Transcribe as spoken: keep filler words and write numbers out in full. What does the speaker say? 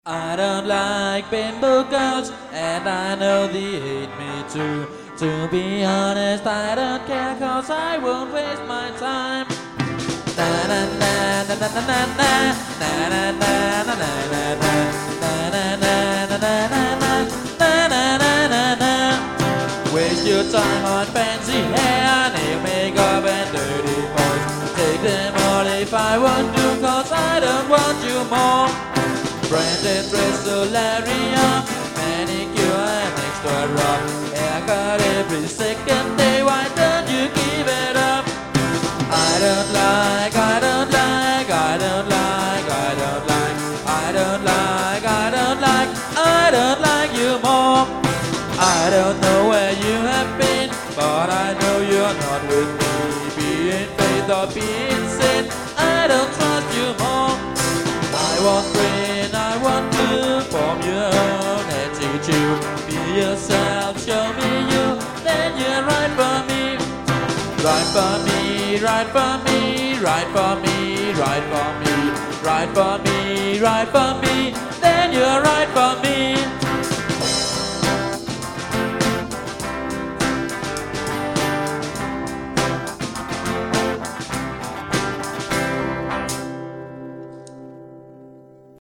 I don't like bimbo girls, and I know they hate me too. To be honest, I don't care, cause I won't waste my time. Na na na na na na na na na na na na na na na na na na na na. Waste your time on fancy hair, nail makeup and dirty boys. Take them all if I want to, cause I don't want you more. Branded dress, solarium, manicure and extra rough. Haircut every second day, why don't you give it up? I don't like, I don't like, I don't like, I don't like, I don't like, I don't like, I don't like you more. I don't know where you have been, but I know you're not with me. Be in faith or be in sin, I don't trust you more. I want rain, I want to form your own attitude. Be yourself, show me you, then you're right for me. Right for me, right for me, right for me, right for me, right for me, right for me,